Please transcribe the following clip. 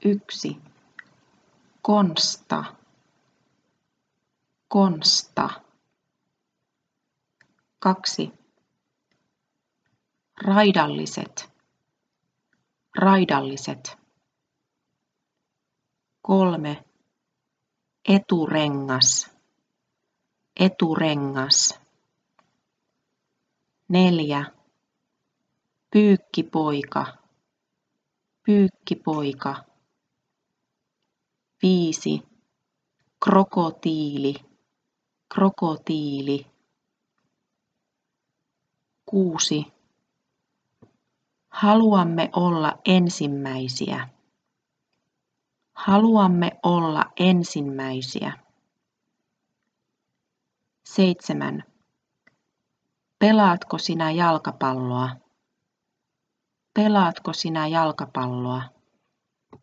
1. Konsta, Konsta. 2. Raidalliset, raidalliset. 3. Eturengas, eturengas. 4. Pyykkipoika, pyykkipoika. 5. Krokotiili, krokotiili. 6. Haluamme olla ensimmäisiä, haluamme olla ensimmäisiä. 7. Pelaatko sinä jalkapalloa? Pelaatko sinä jalkapalloa?